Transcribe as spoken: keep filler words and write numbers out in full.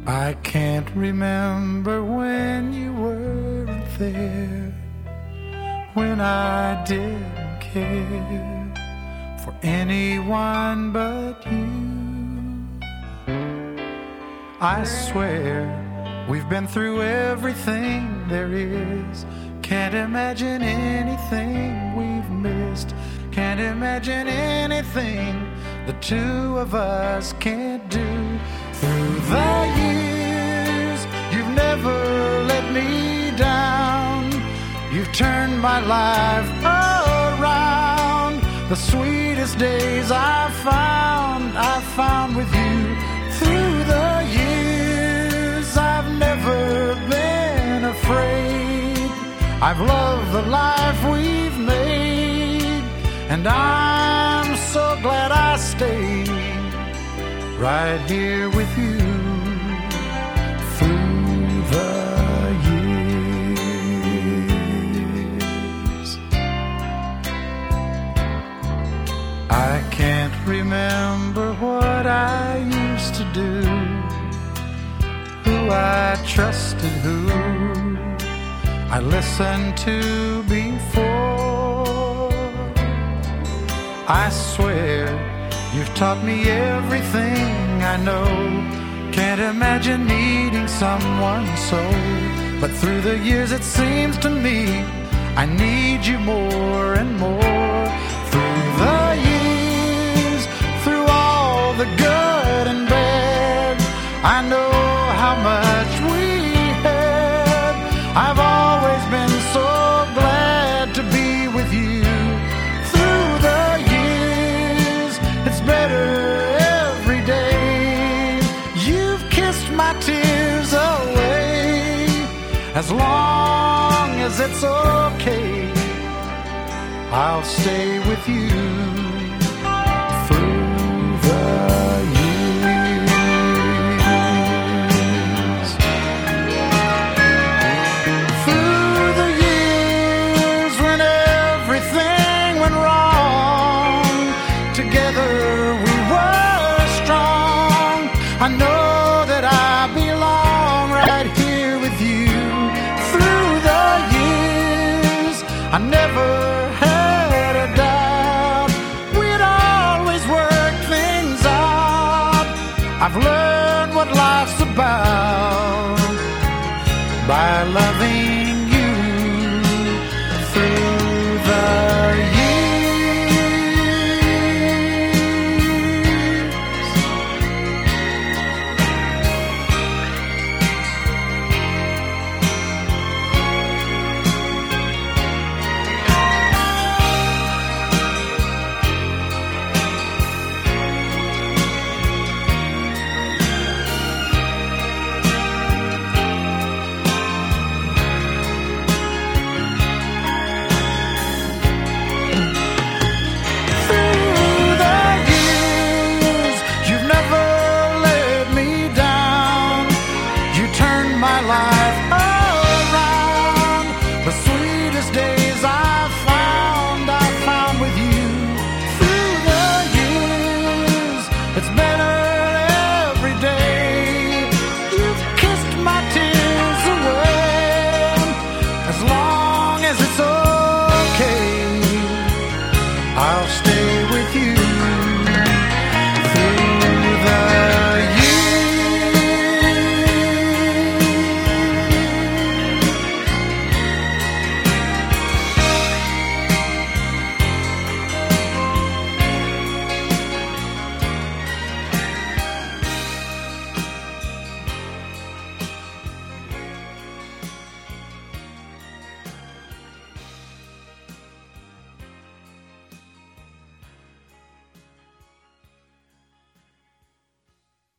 I can't remember when you weren't there, when I didn't care for anyone but you. I swear we've been through everything there is. Can't imagine anything we've missed. Can't imagine anything the two of us can't do. Through the years, you've never let me down. You've turned my life around. The sweetest days I've found, I've found with you. Through the years, I've never been afraid. I've loved the life we've made, and I'm so glad I stayed right here with you through the years. I can't remember what I used to do, who I trusted, who I listened to before. I swear you've taught me everything I know. Can't imagine needing someone so. But through the years it seems to me I need you more and more. Through the years, through all the good and bad, I know how much we had. I've always been so glad to be with you. Through the years, it's better every day. You've kissed my tears away. As long as it's okay, I'll stay with you through the years. Through the years when everything went wrong, together we were strong. I know that I belong right here with you. Through the years, I never had a doubt we'd always work things out. I've learned what life's about by loving you through the my life